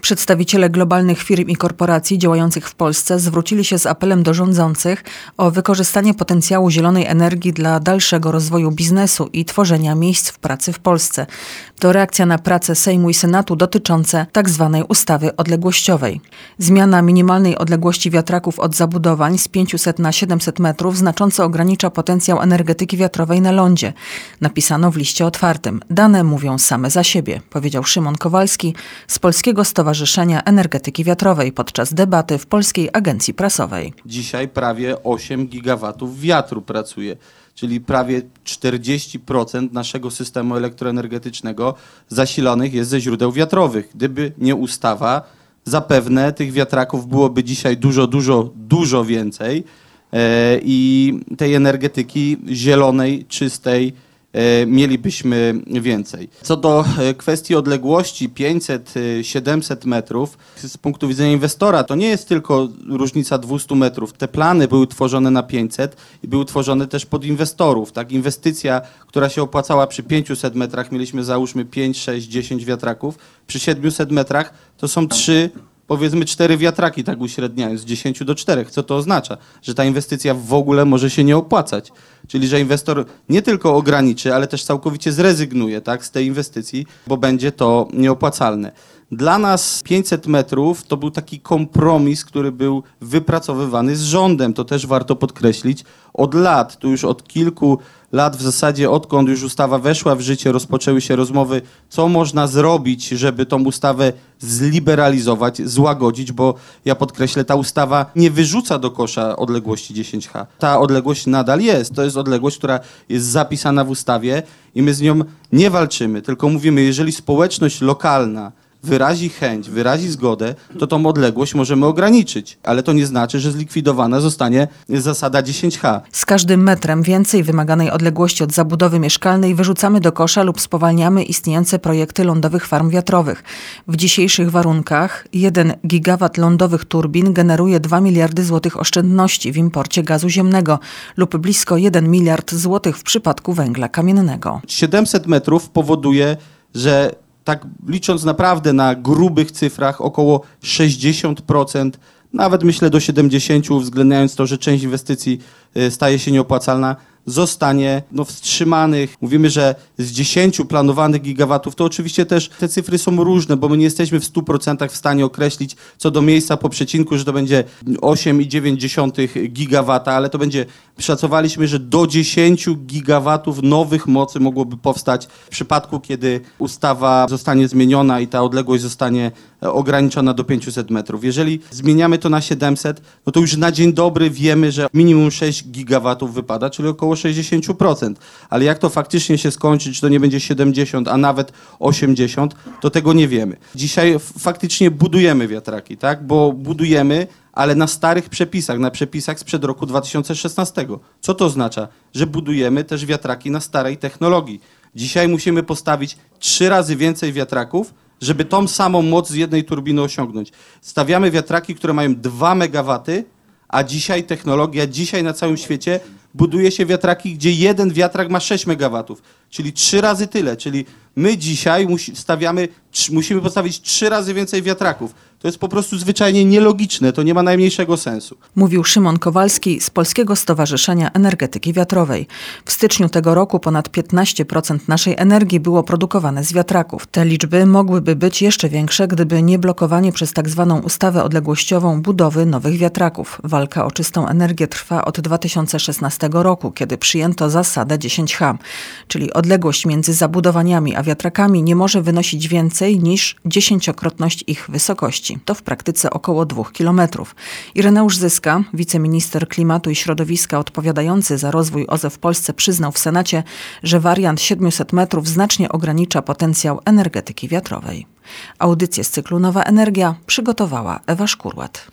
Przedstawiciele globalnych firm i korporacji działających w Polsce zwrócili się z apelem do rządzących o wykorzystanie potencjału zielonej energii dla dalszego rozwoju biznesu i tworzenia miejsc w pracy w Polsce. To reakcja na prace Sejmu i Senatu dotyczące tzw. ustawy odległościowej. Zmiana minimalnej odległości wiatraków od zabudowań z 500 na 700 metrów znacząco ogranicza potencjał energetyki wiatrowej na lądzie. Napisano w liście otwartym. Dane mówią same za siebie, powiedział Szymon Kowalski z Polskiego Stowarzyszenia Energetyki Wiatrowej podczas debaty w Polskiej Agencji Prasowej. Dzisiaj prawie 8 gigawatów wiatru pracuje, czyli prawie 40% naszego systemu elektroenergetycznego zasilonych jest ze źródeł wiatrowych. Gdyby nie ustawa, zapewne tych wiatraków byłoby dzisiaj dużo więcej i tej energetyki zielonej, czystej mielibyśmy więcej. Co do kwestii odległości 500-700 metrów, z punktu widzenia inwestora to nie jest tylko różnica 200 metrów. Te plany były tworzone na 500 i były tworzone też pod inwestorów. Tak? Inwestycja, która się opłacała przy 500 metrach, mieliśmy załóżmy 5, 6, 10 wiatraków. Przy 700 metrach to są 4 wiatraki, tak uśredniając, z 10 do 4. Co to oznacza? Że ta inwestycja w ogóle może się nie opłacać. Czyli, że inwestor nie tylko ograniczy, ale też całkowicie zrezygnuje, tak, z tej inwestycji, bo będzie to nieopłacalne. Dla nas 500 metrów to był taki kompromis, który był wypracowywany z rządem. To też warto podkreślić. Od lat, tu już od kilku lat w zasadzie, odkąd już ustawa weszła w życie, rozpoczęły się rozmowy, co można zrobić, żeby tą ustawę zliberalizować, złagodzić, bo ja podkreślę, ta ustawa nie wyrzuca do kosza odległości 10H. Ta odległość nadal jest. To jest odległość, która jest zapisana w ustawie i my z nią nie walczymy, tylko mówimy, jeżeli społeczność lokalna wyrazi chęć, wyrazi zgodę, to tą odległość możemy ograniczyć. Ale to nie znaczy, że zlikwidowana zostanie zasada 10H. Z każdym metrem więcej wymaganej odległości od zabudowy mieszkalnej wyrzucamy do kosza lub spowalniamy istniejące projekty lądowych farm wiatrowych. W dzisiejszych warunkach 1 gigawat lądowych turbin generuje 2 miliardy złotych oszczędności w imporcie gazu ziemnego lub blisko 1 miliard złotych w przypadku węgla kamiennego. 700 metrów powoduje, że tak licząc naprawdę na grubych cyfrach, około 60%, nawet myślę do 70%, uwzględniając to, że część inwestycji staje się nieopłacalna, zostanie wstrzymanych. Mówimy, że z 10 planowanych gigawatów, to oczywiście też te cyfry są różne, bo my nie jesteśmy w 100% w stanie określić co do miejsca po przecinku, że to będzie 8,9 gigawata, ale to będzie, szacowaliśmy, że do 10 gigawatów nowych mocy mogłoby powstać w przypadku, kiedy ustawa zostanie zmieniona i ta odległość zostanie ograniczona do 500 metrów. Jeżeli zmieniamy to na 700, no to już na dzień dobry wiemy, że minimum 6 gigawatów wypada, czyli około 60%. Ale jak to faktycznie się skończy, czy to nie będzie 70, a nawet 80, to tego nie wiemy. Dzisiaj faktycznie budujemy wiatraki, tak? Bo budujemy, ale na starych przepisach, na przepisach sprzed roku 2016. Co to oznacza? Że budujemy też wiatraki na starej technologii. Dzisiaj musimy postawić 3 razy więcej wiatraków, żeby tą samą moc z jednej turbiny osiągnąć. Stawiamy wiatraki, które mają 2 megawaty, a dzisiaj na całym świecie buduje się wiatraki, gdzie jeden wiatrak ma 6 megawatów, czyli 3 razy tyle. Czyli my dzisiaj musimy postawić 3 razy więcej wiatraków. To jest po prostu zwyczajnie nielogiczne, to nie ma najmniejszego sensu. Mówił Szymon Kowalski z Polskiego Stowarzyszenia Energetyki Wiatrowej. W styczniu tego roku ponad 15% naszej energii było produkowane z wiatraków. Te liczby mogłyby być jeszcze większe, gdyby nie blokowanie przez tzw. ustawę odległościową budowy nowych wiatraków. Walka o czystą energię trwa od 2016 roku, kiedy przyjęto zasadę 10H, czyli odległość między zabudowaniami a wiatrakami nie może wynosić więcej niż 10-krotność ich wysokości. To w praktyce około 2 kilometrów. Ireneusz Zyska, wiceminister klimatu i środowiska odpowiadający za rozwój OZE w Polsce, przyznał w Senacie, że wariant 700 metrów znacznie ogranicza potencjał energetyki wiatrowej. Audycję z cyklu Nowa Energia przygotowała Ewa Szkurłat.